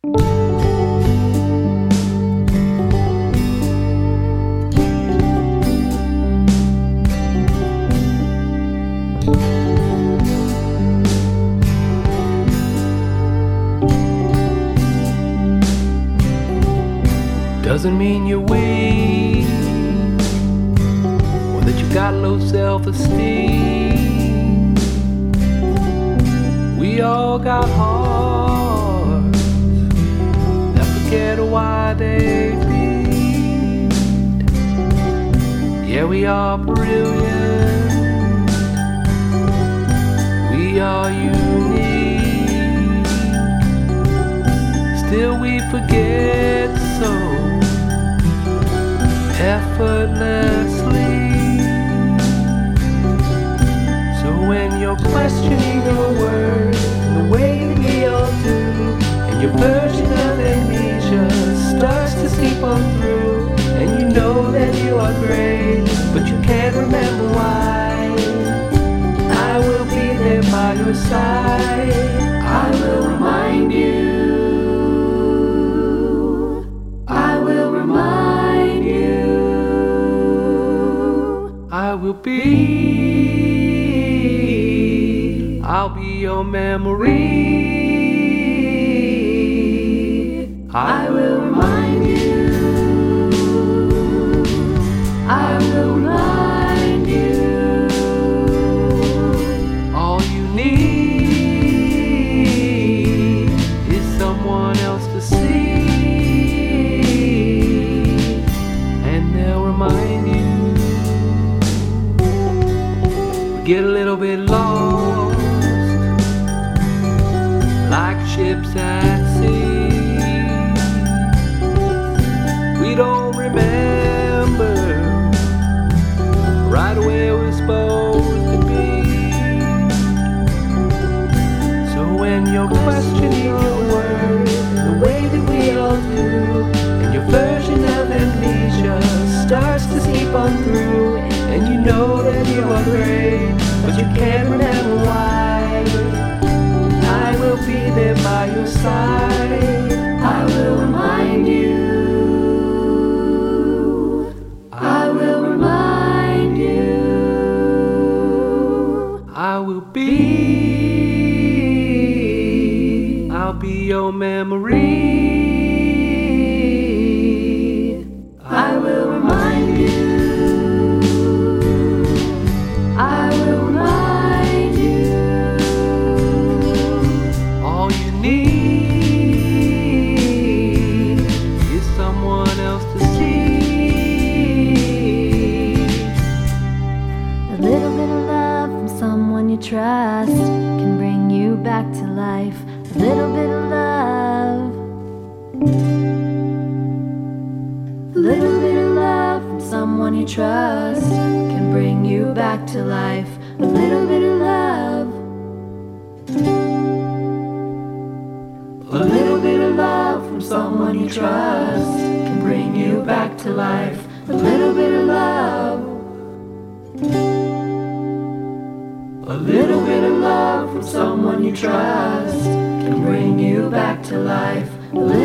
Doesn't mean you're weak or that you got low self-esteem. We all got hearts that forget why they beat. Yeah, we are brilliant, we are unique. Still we forget so effortlessly. So when you're questioning your words in the way that we all do, and your version of amnesia starts to seep on through, and you know that you are great, but you can't remember why, I will be there by your side. I will remind you. I will remind you. I will be, I'll be your memory. I will remind you. I will remind you. All you need is someone else to see, and they'll remind you. Get a little bit lost, like ships at sea. We don't remember right where we're supposed to be. So when you're questioning your words the way that we all do, and your version of amnesia starts to seep on through, and you know that you are great, but you can't remember why, I will be there by your side. I will remind you. I will remind you. I will be, I'll be your memory. I will remind you. I will remind you. All you need is someone else to see. A little bit of love from someone you trust can bring you back to life. A little bit of love. A little bit of love from someone you trust can bring you back to life. A little bit of love. A little bit of love from someone you trust can bring you back to life. A little bit of love. A little bit of love from someone you trust can bring you back to life.